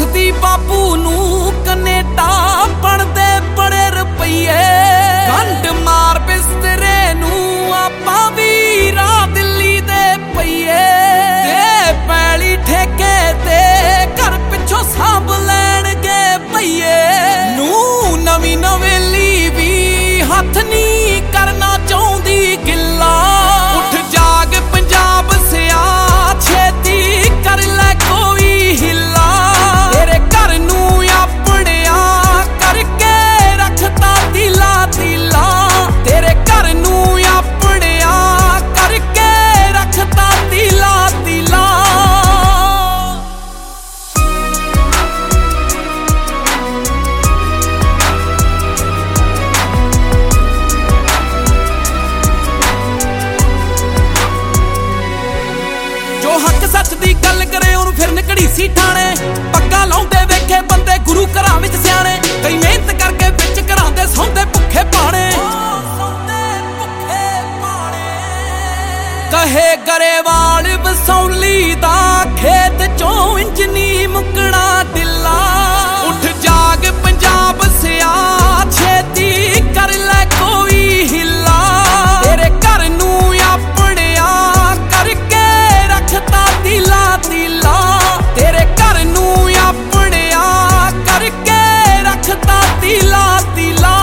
ਦੱਸਦੀ ਬਾਪੂ ਨੂੰ ਕੈਨੇਡਾ ਬਣਦੇ ਬੜੇ ਰੁਪਈਏ। ਗੰਢ ਮਾਰ ਬਿਸਤਰੇ ਨੂੰ ਆਪਾਂ ਵੀ ਰਾਹ ਦਿੱਲੀ ਦੇ ਪਈਏ। ਤੇ ਪੈਲੀ ਠੇਕੇ ਤੇ ਘਰ ਪਿੱਛੋਂ ਸਾਂਭ ਲੈਣਗੇ ਭਈਏ। ਨੂੰ ਨਵੀਂ ਨਵੇਲੀ ਵੀ ਹੱਥ ਨਹੀਂ ਕਰਨਾ ਚਾਹੁੰਦੀ ਗਿੱਲਾ। ਉੱਠ ਜਾਗ ਪੰਜਾਬ ਸਿਆ ਛੇਤੀ ਕਰ ਲੈ ਕੋਈ ਹਿੱਲਾ। ਤੇਰੇ ਘਰ ਨੂੰ ਆਪਣਿਆ ਕਰਕੇ ਰੱਖਤਾ ਦਿਲਾ ਦਿਲਾ। ਤੇਰੇ ਘਰ ਨੂੰ ਆਪਣਿਆ ਕਰਕੇ ਰੱਖਤਾ ਦਿਲਾ ਦਿਲਾ। ਜੋ ਹੱਕ ਸੱਚ ਦੀ ਗੱਲ ਕਰੇ ਉਹਨੂੰ ਫਿਰ ਘੜੀਸੀ ਠਾਣੇ। ਪੱਗਾਂ ਲਾਉਂਦੇ ਵੇਖੇ ਬੰਦੇ ਗੁਰੂ ਘਰਾਂ ਵਿੱਚ ਸਿਆਣੇ। ਕਈ ਮਿਹਨਤ ਕਰਕੇ ਵਿੱਚ ਘਰਾਂ ਦੇ ਸੌਂਦੇ ਭੁੱਖੇ ਪਾਣੇ। ਕਹੇ ਗਰੇਵਾਲ ਵਸੌਲੀ ਦਾ ਖੇਤ ਚੋਂ ਇੰਜ ਨੀ ਮੁੱਕਣਾ ਢਿੱਲਾ। ਉੱਠ ਜਾਗ ਪੰਜਾਬ ਸਿਆ ਛੇਤੀ ਕਰ ਲੈ ਕੋਈ ਹਿੱਲਾ। ਤੇਰੇ ਘਰ ਨੂੰ ਆਪਣਿਆ ਕਰਕੇ ਰੱਖਤਾ ਦਿਲਾ ਦਿਲਾ। ਤੇਰੇ ਘਰ ਨੂੰ ਆਪਣਿਆ ਕਰਕੇ ਰੱਖਤਾ ਦਿਲਾ ਦਿਲਾ।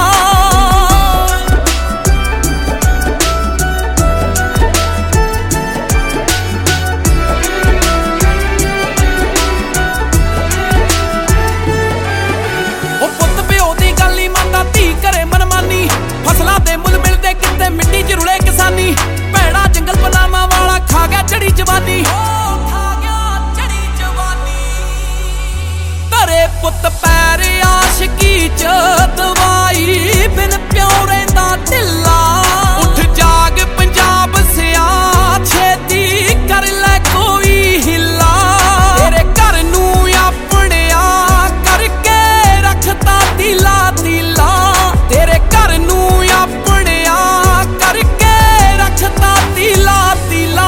ਉਹ ਪੁੱਤ ਪਿਓ ਦੀ ਗੱਲ ਹੀ ਮੰਨਦਾ ਧੀ ਘਰੇ ਮਨਮਾਨੀ। ਫਸਲਾਂ ਦੇ ਮੁੱਲ ਮਿਲਦੇ ਕਿਤੇ ਮਿੱਟੀ 'ਚ ਰੁਲੇ ਕਿਸਾਨੀ। ਭੈੜਾ ਜੰਗਲ ਬਨਾਮਾ ਵਾਲਾ ਖਾ ਗਿਆ ਚੜੀ ਜਵਾਨੀ। ਧਰੇ ਪੁੱਤ ਪੈਰ ਆਸ਼ਕੀ 'ਚ ਦਵਾਈ ਬਿਨ ਪਿਓ ਰਹਿੰਦਾ ਢਿੱਲਾ। ਉੱਠ ਜਾਗ ਪੰਜਾਬ ਸਿਆ ਛੇਤੀ ਕਰ ਲੈ ਕੋਈ ਹਿੱਲਾ। ਤੇਰੇ ਘਰ ਨੂੰ ਆਪਣਿਆ ਕਰਕੇ ਰੱਖਤਾ ਦਿਲਾ ਦਿਲਾ। ਤੇਰੇ ਘਰ ਨੂੰ ਆਪਣਿਆ ਕਰਕੇ ਰੱਖਤਾ ਦਿਲਾ ਦਿਲਾ।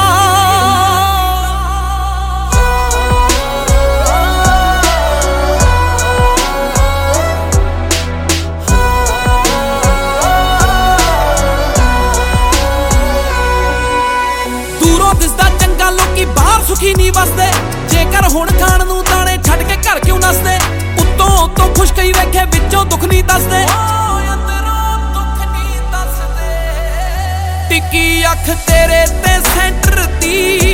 ਦੂਰੋਂ ਦਿਸਦਾ ਚੰਗਾ ਲੋਕੀ ਬਾਹਰ ਸੁਖੀ ਨਹੀਂ ਵਸਦੇ। ਜੇਕਰ ਹੁਣ ਖਾਣ ਨੂੰ ਦਾਣੇ ਛੱਡ ਕੇ ਘਰ ਕਿਉਂ ਨੱਸਦੇ। ਉੱਤੋਂ ਖੁਸ਼ ਕਈ ਵੇਖੇ ਵਿੱਚੋਂ ਦੁੱਖ ਨਹੀਂ ਦੱਸਦੇ। ਟਿੱਕੀ ਅੱਖ ਤੇਰੇ ਤੇ ਸੈਂਟਰ ਦੀ